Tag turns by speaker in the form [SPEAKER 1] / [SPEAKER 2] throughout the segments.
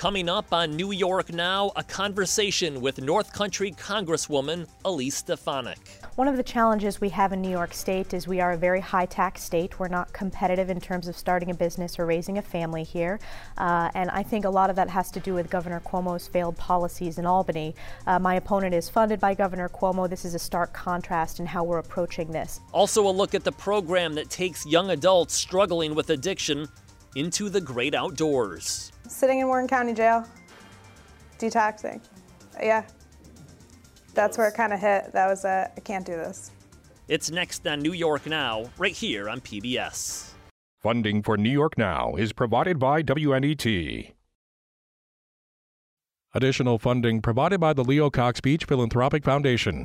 [SPEAKER 1] Coming up on New York Now, a conversation with North Country Congresswoman Elise Stefanik.
[SPEAKER 2] One of the challenges we have in New York State is we are a very high-tax state. We're not competitive in terms of starting a business or raising a family here. And I think a lot of that has to do with Governor Cuomo's failed policies in Albany. My opponent is funded by Governor Cuomo. This is a stark contrast in how we're approaching this.
[SPEAKER 1] Also a look at the program that takes young adults struggling with addiction into the great outdoors.
[SPEAKER 3] Sitting in Warren County Jail, detoxing. Yeah. That's where it kind of hit. That was I can't do this.
[SPEAKER 1] It's next on New York Now, right here on PBS.
[SPEAKER 4] Funding for New York Now is provided by WNET. Additional funding provided by the Leo Cox Beach Philanthropic Foundation.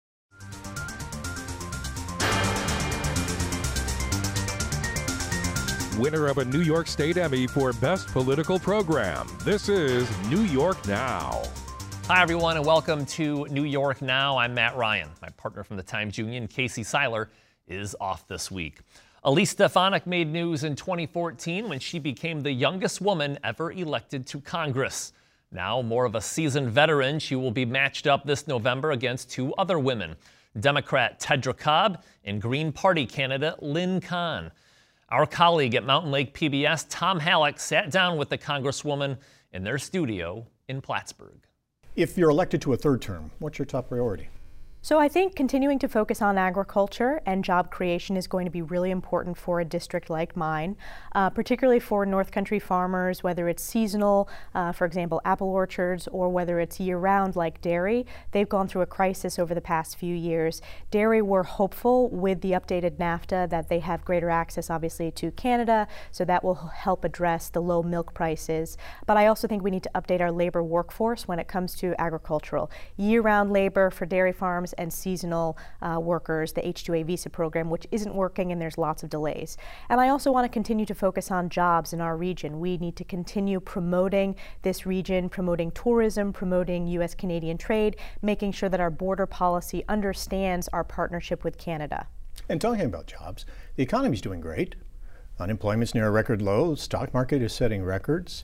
[SPEAKER 4] Winner of a New York State Emmy for Best Political Program. This is New York Now.
[SPEAKER 1] Hi, everyone, and welcome to New York Now. I'm Matt Ryan. My partner from the Times Union, Casey Seiler, is off this week. Elise Stefanik made news in 2014 when she became the youngest woman ever elected to Congress. Now, more of a seasoned veteran, she will be matched up this November against two other women, Democrat Tedra Cobb and Green Party candidate Lynn Kahn. Our colleague at Mountain Lake PBS, Tom Halleck, sat down with the Congresswoman in their studio in Plattsburgh.
[SPEAKER 5] If you're elected to a third term, what's your top priority?
[SPEAKER 2] So I think continuing to focus on agriculture and job creation is going to be really important for a district like mine, particularly for North Country farmers, whether it's seasonal, for example, apple orchards, or whether it's year-round like dairy. They've gone through a crisis over the past few years. Dairy, we're hopeful with the updated NAFTA that they have greater access, obviously, to Canada, so that will help address the low milk prices. But I also think we need to update our labor workforce when it comes to agricultural. Year-round labor for dairy farms and seasonal workers, the H-2A visa program, which isn't working and there's lots of delays. And I also want to continue to focus on jobs in our region. We need to continue promoting this region, promoting tourism, promoting U.S.-Canadian trade, making sure that our border policy understands our partnership with Canada.
[SPEAKER 5] And talking about jobs, the economy's doing great. Unemployment's near a record low. The stock market is setting records.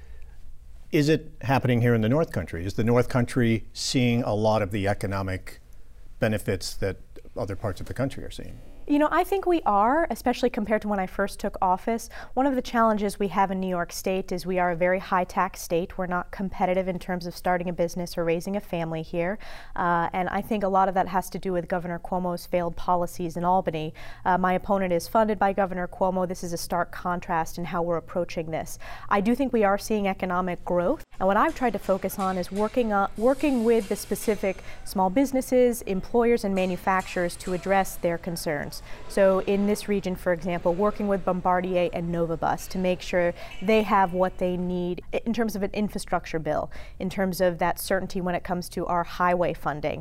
[SPEAKER 5] Is it happening here in the North Country? Is the North Country seeing a lot of the economic benefits that other parts of the country are seeing?
[SPEAKER 2] You know, I think we are, especially compared to when I first took office. One of the challenges we have in New York State is we are a very high-tax state. We're not competitive in terms of starting a business or raising a family here. And I think a lot of that has to do with Governor Cuomo's failed policies in Albany. My opponent is funded by Governor Cuomo. This is a stark contrast in how we're approaching this. I do think we are seeing economic growth. And what I've tried to focus on is working with the specific small businesses, employers, and manufacturers to address their concerns. So in this region, for example, working with Bombardier and Novabus to make sure they have what they need in terms of an infrastructure bill, in terms of that certainty when it comes to our highway funding.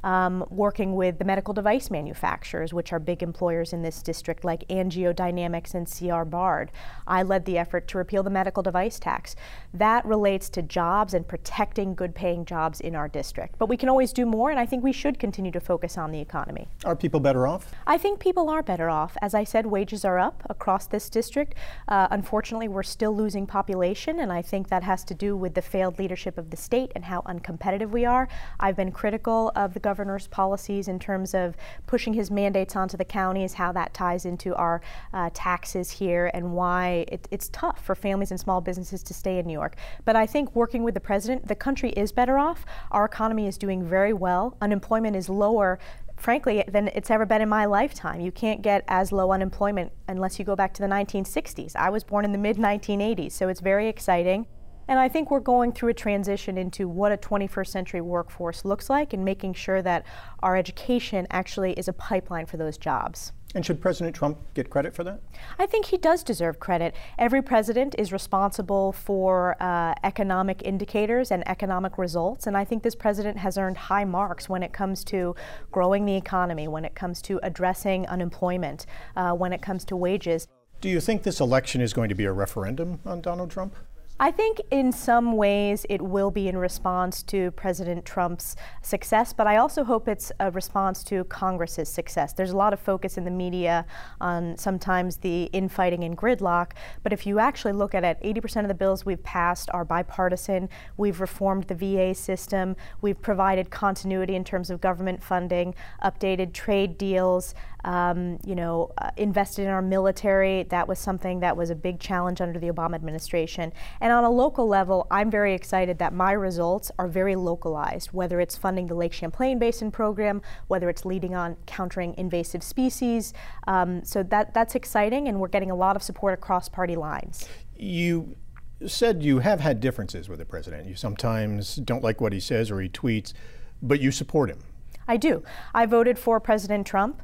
[SPEAKER 2] Working with the medical device manufacturers, which are big employers in this district, like AngioDynamics and C.R. Bard. I led the effort to repeal the medical device tax. That relates to jobs and protecting good-paying jobs in our district. But we can always do more, and I think we should continue to focus on the economy.
[SPEAKER 5] Are people better off?
[SPEAKER 2] I think people are better off. As I said, wages are up across this district. Unfortunately, we're still losing population, and I think that has to do with the failed leadership of the state and how uncompetitive we are. I've been critical of the governor's policies in terms of pushing his mandates onto the counties, how that ties into our taxes here, and why it's tough for families and small businesses to stay in New York. But I think working with the president, the country is better off. Our economy is doing very well. Unemployment is lower, frankly, than it's ever been in my lifetime. You can't get as low unemployment unless you go back to the 1960s. I was born in the mid-1980s, so it's very exciting. And I think we're going through a transition into what a 21st century workforce looks like and making sure that our education actually is a pipeline for those jobs.
[SPEAKER 5] And should President Trump get credit for that?
[SPEAKER 2] I think he does deserve credit. Every president is responsible for economic indicators and economic results, and I think this president has earned high marks when it comes to growing the economy, when it comes to addressing unemployment, when it comes to wages.
[SPEAKER 5] Do you think this election is going to be a referendum on Donald Trump?
[SPEAKER 2] I think in some ways it will be in response to President Trump's success, but I also hope it's a response to Congress's success. There's a lot of focus in the media on sometimes the infighting and gridlock, but if you actually look at it, 80% of the bills we've passed are bipartisan. We've reformed the VA system. We've provided continuity in terms of government funding, updated trade deals, invested in our military. That was something that was a big challenge under the Obama administration. And on a local level, I'm very excited that my results are very localized, whether it's funding the Lake Champlain Basin program, whether it's leading on countering invasive species. So that's exciting, and we're getting a lot of support across party lines.
[SPEAKER 5] You said you have had differences with the president. You sometimes don't like what he says or he tweets, but you support him.
[SPEAKER 2] I do. I voted for President Trump.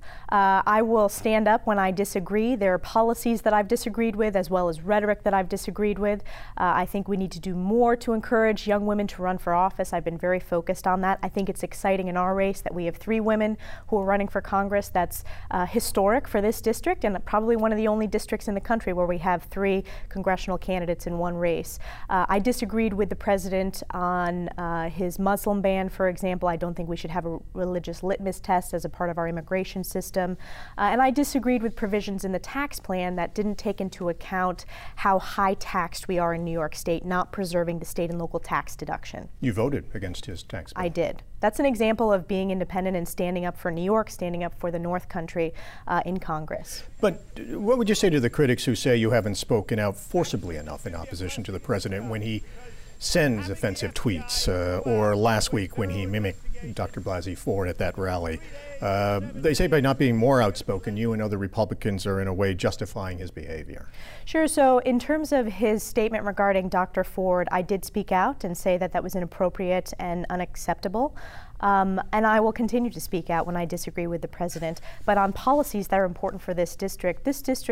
[SPEAKER 2] I will stand up when I disagree. There are policies that I've disagreed with, as well as rhetoric that I've disagreed with. I think we need to do more to encourage young women to run for office. I've been very focused on that. I think it's exciting in our race that we have 3 women who are running for Congress. That's historic for this district, and probably one of the only districts in the country where we have 3 congressional candidates in one race. I disagreed with the president on his Muslim ban, for example. I don't think we should have a religious litmus test as a part of our immigration system. And I disagreed with provisions in the tax plan that didn't take into account how high taxed we are in New York State, not preserving the state and local tax deduction.
[SPEAKER 5] You voted against his tax bill.
[SPEAKER 2] I did. That's an example of being independent and standing up for New York, standing up for the North Country in Congress.
[SPEAKER 5] But what would you say to the critics who say you haven't spoken out forcibly enough in opposition to the president when he sends offensive tweets, or last week when he mimicked Dr. Blasey Ford at that rally? They say by not being more outspoken, you and other Republicans are in a way justifying his behavior.
[SPEAKER 2] Sure. So in terms of his statement regarding Dr. Ford, I did speak out and say that that was inappropriate and unacceptable. And I will continue to speak out when I disagree with the president. But on policies that are important for this district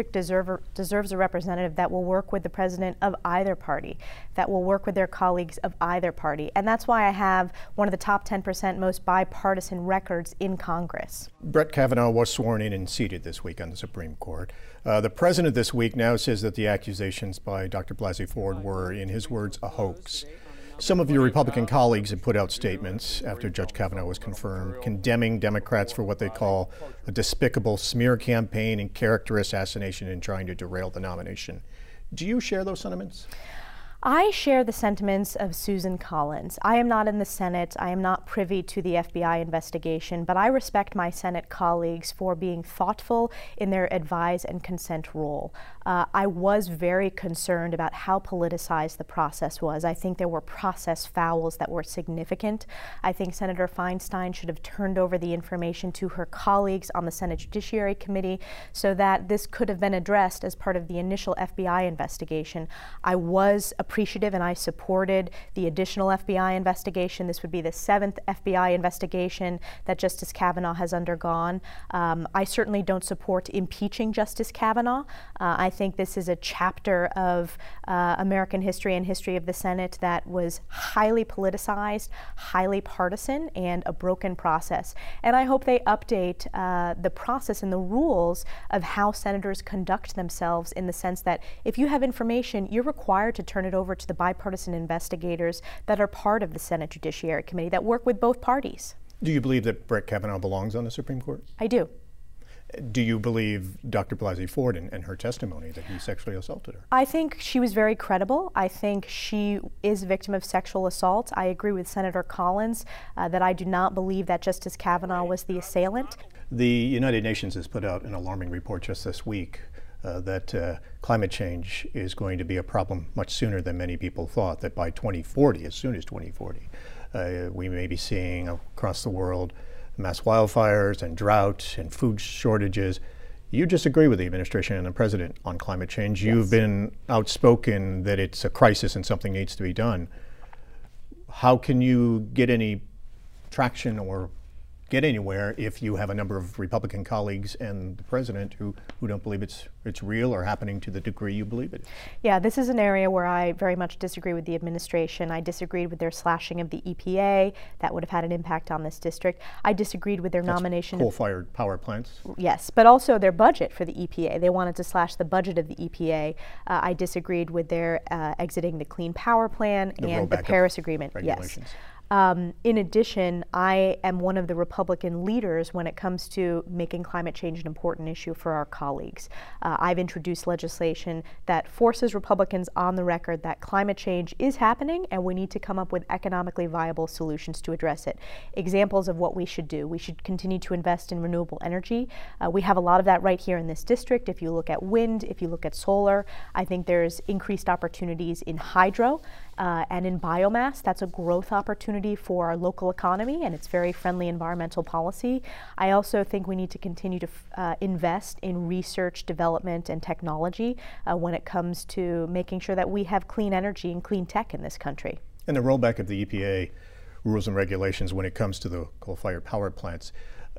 [SPEAKER 2] deserves a representative that will work with the president of either party, that will work with their colleagues of either party. And that's why I have one of the top 10% most bipartisan records in Congress.
[SPEAKER 5] Brett Kavanaugh was sworn in and seated this week on the Supreme Court. The president this week now says that the accusations by Dr. Blasey Ford were, in his words, a hoax. Some of your Republican colleagues have put out statements after Judge Kavanaugh was confirmed, condemning Democrats for what they call a despicable smear campaign and character assassination in trying to derail the nomination. Do you share those sentiments?
[SPEAKER 2] I share the sentiments of Susan Collins. I am not in the Senate. I am not privy to the FBI investigation, but I respect my Senate colleagues for being thoughtful in their advise and consent role. I was very concerned about how politicized the process was. I think there were process fouls that were significant. I think Senator Feinstein should have turned over the information to her colleagues on the Senate Judiciary Committee so that this could have been addressed as part of the initial FBI investigation. I was appreciative and I supported the additional FBI investigation. This would be the 7th FBI investigation that Justice Kavanaugh has undergone. I certainly don't support impeaching Justice Kavanaugh. I think this is a chapter of American history and history of the Senate that was highly politicized, highly partisan, and a broken process. And I hope they update the process and the rules of how senators conduct themselves, in the sense that if you have information, you're required to turn it over to the bipartisan investigators that are part of the Senate Judiciary Committee that work with both parties.
[SPEAKER 5] Do you believe that Brett Kavanaugh belongs on the Supreme Court?
[SPEAKER 2] I do.
[SPEAKER 5] Do you believe Dr. Blasey Ford and her testimony that he sexually assaulted her?
[SPEAKER 2] I think she was very credible. I think she is a victim of sexual assault. I agree with Senator Collins that I do not believe that Justice Kavanaugh was the assailant.
[SPEAKER 5] The United Nations has put out an alarming report just this week that climate change is going to be a problem much sooner than many people thought, that by 2040, as soon as 2040, we may be seeing across the world mass wildfires and drought and food shortages. You disagree with the administration and the president on climate change. Yes. You've been outspoken that it's a crisis and something needs to be done. How can you get any traction or get anywhere if you have a number of Republican colleagues and the president who don't believe it's real or happening to the degree you believe it.
[SPEAKER 2] Yeah, this is an area where I very much disagree with the administration. I disagreed with their slashing of the EPA. That would have had an impact on this district. I disagreed with their nomination.
[SPEAKER 5] Coal-fired power plants?
[SPEAKER 2] Yes, but also their budget for the EPA. They wanted to slash the budget of the EPA. I disagreed with their exiting the Clean Power Plan and the Paris Agreement. Yes. In addition, I am one of the Republican leaders when it comes to making climate change an important issue for our colleagues. I've introduced legislation that forces Republicans on the record that climate change is happening and we need to come up with economically viable solutions to address it. Examples of what we should do. We should continue to invest in renewable energy. We have a lot of that right here in this district. If you look at wind, if you look at solar, I think there's increased opportunities in hydro and in biomass. That's a growth opportunity for our local economy, and it's very friendly environmental policy. I also think we need to continue to invest in research, development, and technology when it comes to making sure that we have clean energy and clean tech in this country.
[SPEAKER 5] And the rollback of the EPA rules and regulations when it comes to the coal-fired power plants.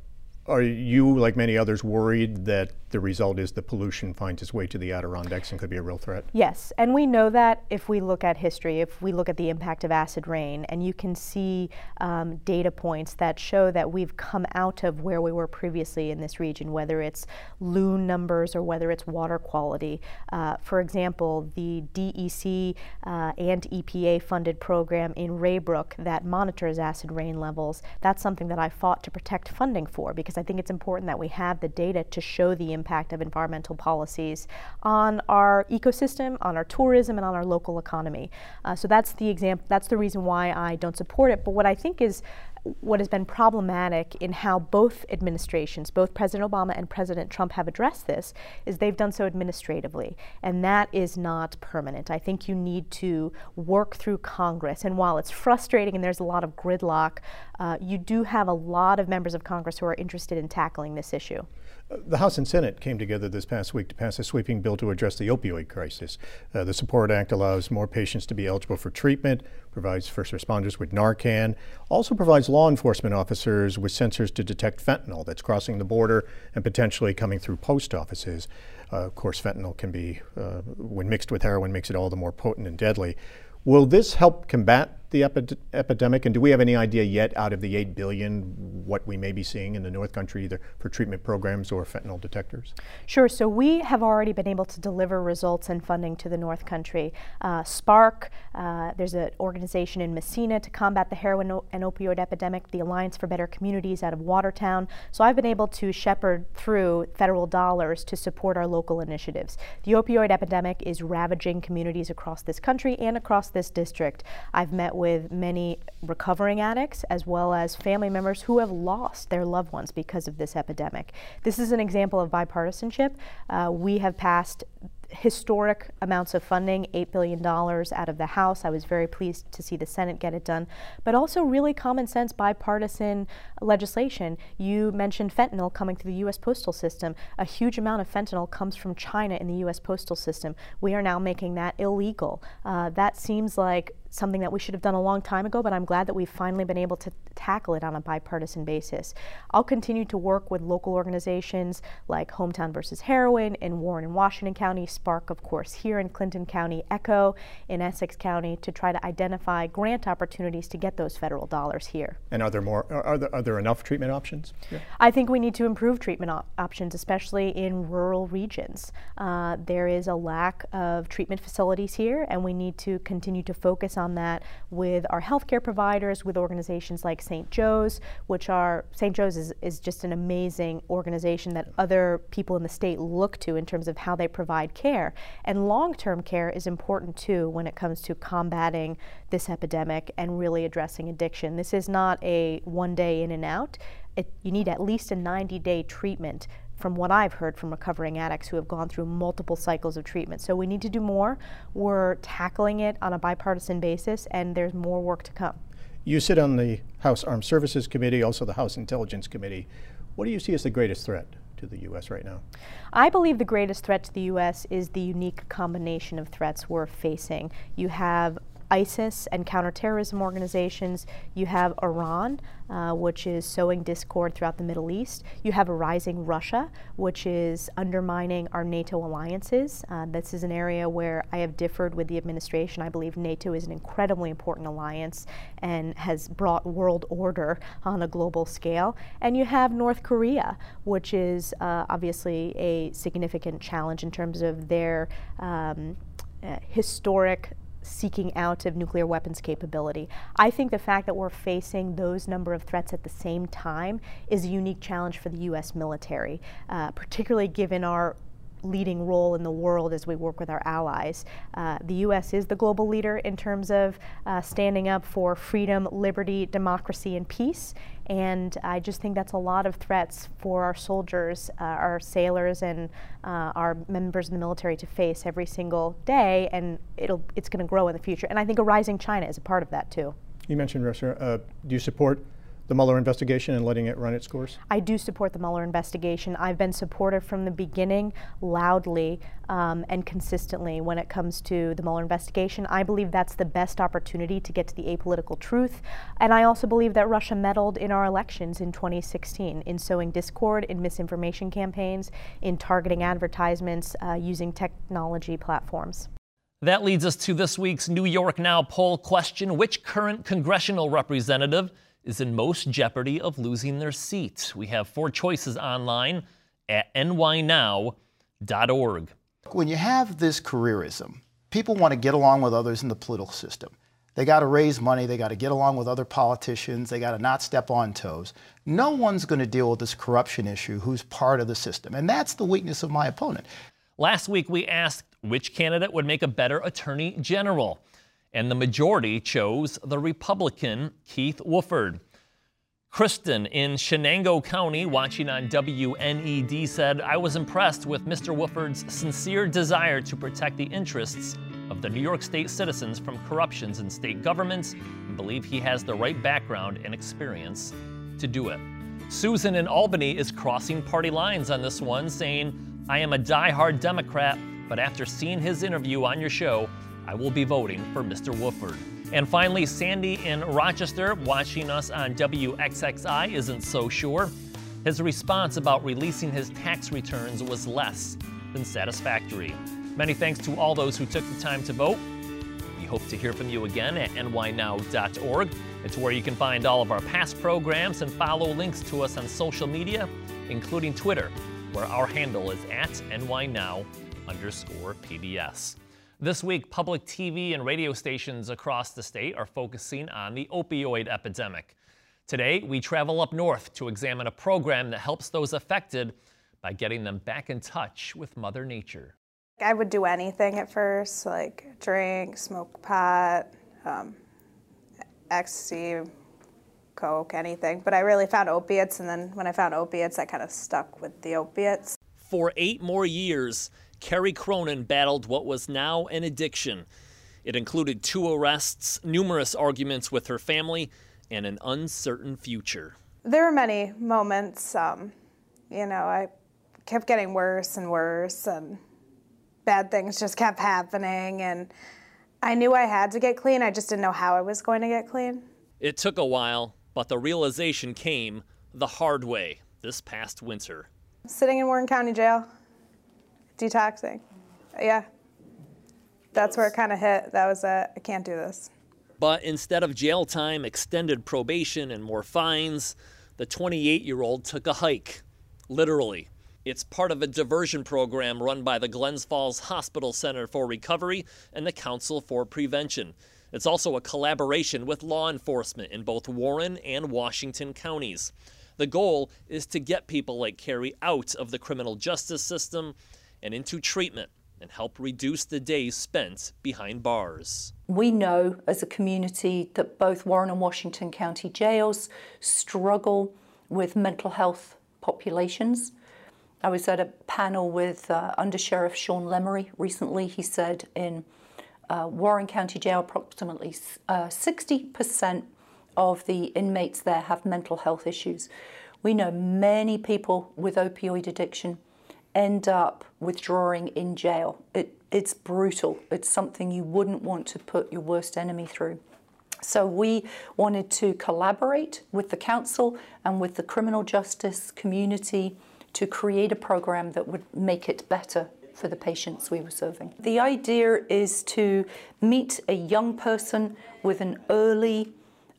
[SPEAKER 5] Are you, like many others, worried that the result is the pollution finds its way to the Adirondacks and could be a real threat?
[SPEAKER 2] Yes, and we know that if we look at history, if we look at the impact of acid rain, and you can see data points that show that we've come out of where we were previously in this region, whether it's loon numbers or whether it's water quality. For example, the DEC and EPA funded program in Raybrook that monitors acid rain levels, that's something that I fought to protect funding for, because I think it's important that we have the data to show the impact of environmental policies on our ecosystem, on our tourism, and on our local economy. So that's the example. That's the reason why I don't support it. But what I think is what has been problematic in how both administrations, both President Obama and President Trump, have addressed this is they've done so administratively, and that is not permanent. I think you need to work through Congress, and while it's frustrating and there's a lot of gridlock, you do have a lot of members of Congress who are interested in tackling this issue.
[SPEAKER 5] The House and Senate came together this past week to pass a sweeping bill to address the opioid crisis. The SUPPORT Act allows more patients to be eligible for treatment, provides first responders with Narcan, also provides law enforcement officers with sensors to detect fentanyl that's crossing the border and potentially coming through post offices. Of course, fentanyl can be, when mixed with heroin, makes it all the more potent and deadly. Will this help combat the epidemic, and do we have any idea yet out of the $8 billion what we may be seeing in the North Country either for treatment programs or fentanyl detectors?
[SPEAKER 2] Sure, so we have already been able to deliver results and funding to the North Country. SPARC, there's an organization in Messina to combat the heroin and opioid epidemic, the Alliance for Better Communities out of Watertown. So I've been able to shepherd through federal dollars to support our local initiatives. The opioid epidemic is ravaging communities across this country and across this district. I've met with many recovering addicts as well as family members who have lost their loved ones because of this epidemic. This is an example of bipartisanship. We have passed historic amounts of funding, $8 billion out of the House. I was very pleased to see the Senate get it done, but also really common sense bipartisan legislation. You mentioned fentanyl coming through the U.S. postal system. A huge amount of fentanyl comes from China in the U.S. postal system. We are now making that illegal. That seems like something that we should have done a long time ago, but I'm glad that we've finally been able to tackle it on a bipartisan basis. I'll continue to work with local organizations like Hometown versus Heroin in Warren and Washington County, SPARC, of course, here in Clinton County, ECHO in Essex County, to try to identify grant opportunities to get those federal dollars here.
[SPEAKER 5] And are there more? Are there enough treatment options? Yeah.
[SPEAKER 2] I think we need to improve treatment options, especially in rural regions. There is a lack of treatment facilities here, and we need to continue to focus on that with our healthcare providers, with organizations like St. Joe's, St. Joe's is just an amazing organization that other people in the state look to in terms of how they provide care. And long-term care is important too when it comes to combating this epidemic and really addressing addiction. This is not a one day in and out. You need at least a 90-day treatment, from what I've heard from recovering addicts who have gone through multiple cycles of treatment. So we need to do more. We're tackling it on a bipartisan basis, and there's more work to come.
[SPEAKER 5] You sit on the House Armed Services Committee, also the House Intelligence Committee. What do you see as the greatest threat to the U.S. right now?
[SPEAKER 2] I believe the greatest threat to the U.S. is the unique combination of threats we're facing. You have ISIS and counterterrorism organizations. You have Iran, which is sowing discord throughout the Middle East. You have a rising Russia, which is undermining our NATO alliances. This is an area where I have differed with the administration. I believe NATO is an incredibly important alliance and has brought world order on a global scale. And you have North Korea, which is obviously a significant challenge in terms of their historic seeking out of nuclear weapons capability. I think the fact that we're facing those number of threats at the same time is a unique challenge for the U.S. military, particularly given our leading role in the world as we work with our allies. The U.S. is the global leader in terms of standing up for freedom, liberty, democracy, and peace. And I just think that's a lot of threats for our soldiers, our sailors, and our members of the military to face every single day, and it's going to grow in the future. And I think a rising China is a part of that too.
[SPEAKER 5] You mentioned Russia. Do you support the Mueller investigation and letting it run its course?
[SPEAKER 2] I do support the Mueller investigation. I've been supportive from the beginning, loudly and consistently when it comes to the Mueller investigation. I believe that's the best opportunity to get to the apolitical truth. And I also believe that Russia meddled in our elections in 2016 in sowing discord, in misinformation campaigns, in targeting advertisements using technology platforms.
[SPEAKER 1] That leads us to this week's New York Now poll question. Which current congressional representative is in most jeopardy of losing their seat? We have 4 choices online at nynow.org.
[SPEAKER 6] When you have this careerism, people want to get along with others in the political system. They got to raise money, they got to get along with other politicians, they got to not step on toes. No one's going to deal with this corruption issue who's part of the system, and that's the weakness of my opponent.
[SPEAKER 1] Last week we asked which candidate would make a better attorney general, and the majority chose the Republican Keith Wofford. Kristen in Shenango County, watching on WNED, said, "I was impressed with Mr. Wofford's sincere desire to protect the interests of the New York State citizens from corruptions in state governments and believe he has the right background and experience to do it." Susan in Albany is crossing party lines on this one, saying, "I am a diehard Democrat, but after seeing his interview on your show, I will be voting for Mr. Wofford." And finally, Sandy in Rochester, watching us on WXXI, isn't so sure. His response about releasing his tax returns was less than satisfactory. Many thanks to all those who took the time to vote. We hope to hear from you again at nynow.org. It's where you can find all of our past programs and follow links to us on social media, including Twitter, where our handle is at @nynow_PBS. This week, public TV and radio stations across the state are focusing on the opioid epidemic. Today, we travel up north to examine a program that helps those affected by getting them back in touch with Mother Nature.
[SPEAKER 3] I would do anything at first, like drink, smoke pot, ecstasy, coke, anything. But I really found opiates, and then when I found opiates, I kind of stuck with the opiates.
[SPEAKER 1] For 8 more years, Carrie Cronin battled what was now an addiction. It included 2 arrests, numerous arguments with her family, and an uncertain future.
[SPEAKER 3] There were many moments, I kept getting worse and worse, and bad things just kept happening, and I knew I had to get clean. I just didn't know how I was going to get clean.
[SPEAKER 1] It took a while, but the realization came the hard way this past winter.
[SPEAKER 3] Sitting in Warren County Jail, detoxing. Yeah, that's where it kind of hit. That was I can't do this.
[SPEAKER 1] But instead of jail time, extended probation, and more fines, the 28-year-old took a hike, literally. It's part of a diversion program run by the Glens Falls Hospital Center for Recovery and the Council for Prevention. It's also a collaboration with law enforcement in both Warren and Washington counties. The goal is to get people like Carrie out of the criminal justice system and into treatment and help reduce the days spent behind bars.
[SPEAKER 7] We know as a community that both Warren and Washington County jails struggle with mental health populations. I was at a panel with Under Sheriff Sean Lemery recently. He said in Warren County Jail, approximately 60% of the inmates there have mental health issues. We know many people with opioid addiction. end up withdrawing in jail. It's brutal. It's something you wouldn't want to put your worst enemy through. So we wanted to collaborate with the council and with the criminal justice community to create a program that would make it better for the patients we were serving. The idea is to meet a young person with an early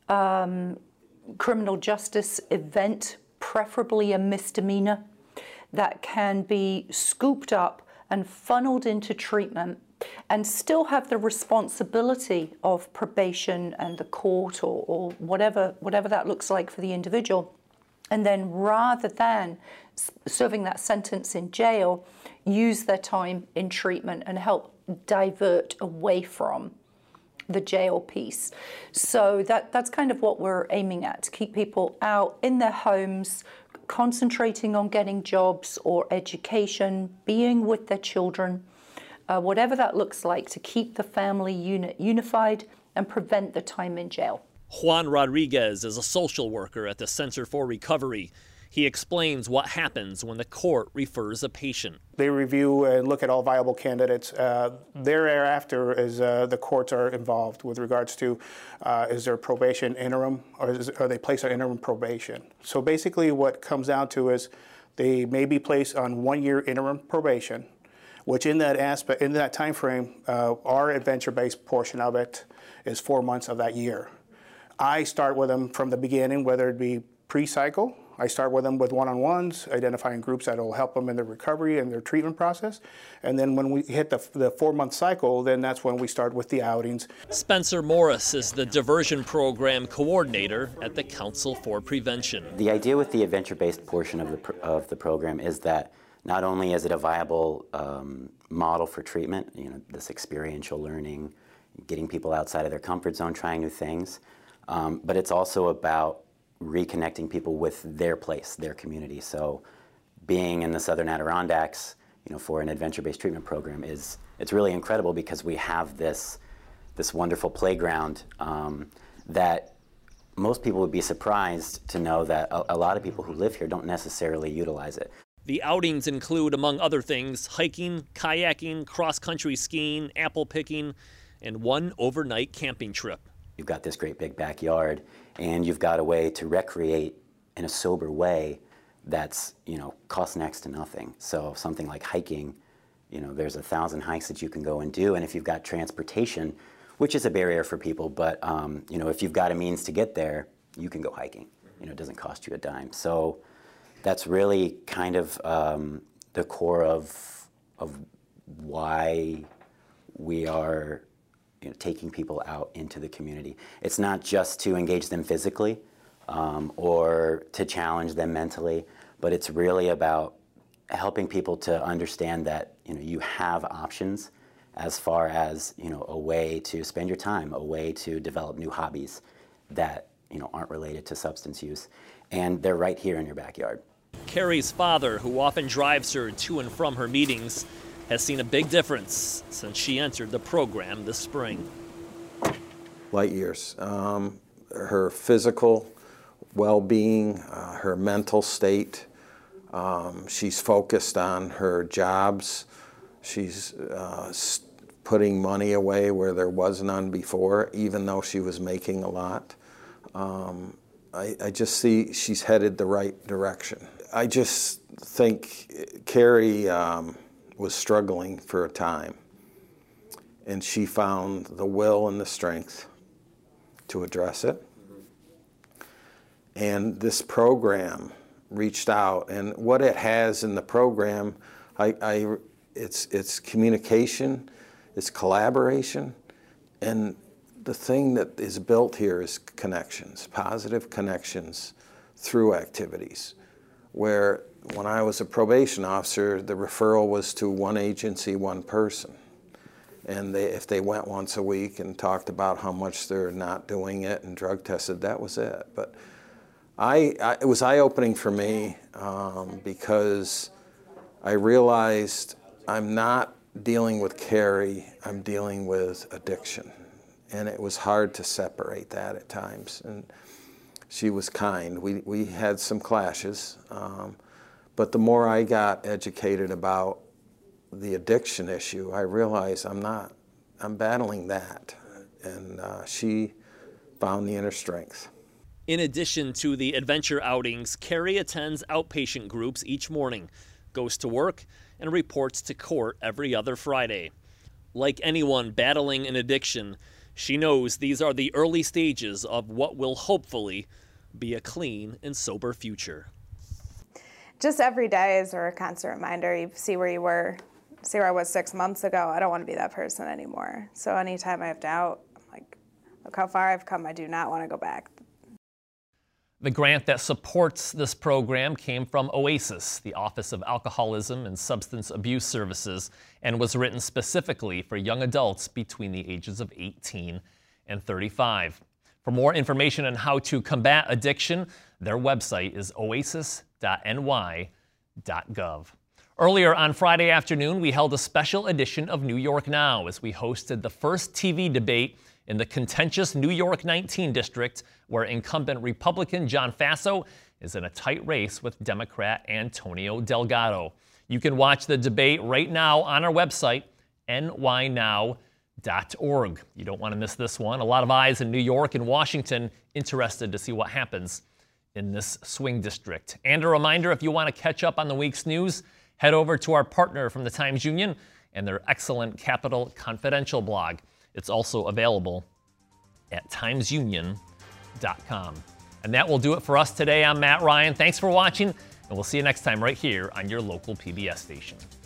[SPEAKER 7] criminal justice event, preferably a misdemeanor, that can be scooped up and funneled into treatment and still have the responsibility of probation and the court or whatever that looks like for the individual. And then rather than serving that sentence in jail, use their time in treatment and help divert away from the jail piece. So that's kind of what we're aiming at, to keep people out in their homes, concentrating on getting jobs or education, being with their children, whatever that looks like, to keep the family unit unified and prevent the time in jail.
[SPEAKER 1] Juan Rodriguez is a social worker at the Center for Recovery. He explains what happens when the court refers a patient.
[SPEAKER 8] They review and look at all viable candidates. Thereafter is the courts are involved with regards to is there probation interim or are they placed on interim probation. So basically what comes down to is they may be placed on 1-year interim probation, which in that time frame, our adventure-based portion of it is 4 months of that year. I start with them from the beginning, whether it be pre-cycle. I start with them with one-on-ones, identifying groups that will help them in their recovery and their treatment process. And then when we hit the 4-month cycle, then that's when we start with the outings.
[SPEAKER 1] Spencer Morris is the diversion program coordinator at the Council for Prevention.
[SPEAKER 9] The idea with the adventure-based portion of the program is that not only is it a viable model for treatment, this experiential learning, getting people outside of their comfort zone, trying new things, but it's also about reconnecting people with their place, their community. So being in the Southern Adirondacks, for an adventure-based treatment program it's really incredible because we have this wonderful playground that most people would be surprised to know that a lot of people who live here don't necessarily utilize it.
[SPEAKER 1] The outings include, among other things, hiking, kayaking, cross-country skiing, apple picking, and one overnight camping trip.
[SPEAKER 9] You've got this great big backyard, and you've got a way to recreate in a sober way that's, costs next to nothing. So something like hiking, there's 1,000 hikes that you can go and do, and if you've got transportation, which is a barrier for people, but if you've got a means to get there, you can go hiking. It doesn't cost you a dime. So that's really kind of the core of why we are taking people out into the community. It's not just to engage them physically or to challenge them mentally, but it's really about helping people to understand that you have options as far as a way to spend your time, a way to develop new hobbies that aren't related to substance use, and they're right here in your backyard.
[SPEAKER 1] Carrie's father, who often drives her to and from her meetings, has seen a big difference since she entered the program this spring.
[SPEAKER 10] Light years. Her physical well-being, her mental state. She's focused on her jobs. She's putting money away where there was none before, even though she was making a lot. I just see she's headed the right direction. I just think Carrie was struggling for a time, and she found the will and the strength to address it. And this program reached out, and what it has in the program, it's communication, it's collaboration, and the thing that is built here is connections, positive connections through activities. Where when I was a probation officer, the referral was to one agency, one person. And if they went once a week and talked about how much they're not doing it and drug tested, that was it. But it was eye-opening for me because I realized I'm not dealing with Carrie, I'm dealing with addiction. And it was hard to separate that at times. And she was kind. We had some clashes, But the more I got educated about the addiction issue, I realized I'm battling that. And she found the inner strength.
[SPEAKER 1] In addition to the adventure outings, Carrie attends outpatient groups each morning, goes to work, and reports to court every other Friday. Like anyone battling an addiction, she knows these are the early stages of what will hopefully be a clean and sober future.
[SPEAKER 3] Just every day is a constant reminder. You see where you were, see where I was 6 months ago. I don't want to be that person anymore. So anytime I have doubt, I'm like, look how far I've come. I do not want to go back.
[SPEAKER 1] The grant that supports this program came from OASIS, the Office of Alcoholism and Substance Abuse Services, and was written specifically for young adults between the ages of 18 and 35. For more information on how to combat addiction, their website is oasis.ny.gov. Earlier on Friday afternoon, we held a special edition of New York Now as we hosted the first TV debate in the contentious New York 19 district, where incumbent Republican John Faso is in a tight race with Democrat Antonio Delgado. You can watch the debate right now on our website, nynow.org. You don't want to miss this one. A lot of eyes in New York and Washington interested to see what happens in this swing district. And a reminder, if you want to catch up on the week's news, head over to our partner from the Times-Union and their excellent Capitol Confidential blog. It's also available at timesunion.com. And that will do it for us today. I'm Matt Ryan. Thanks for watching, and we'll see you next time right here on your local PBS station.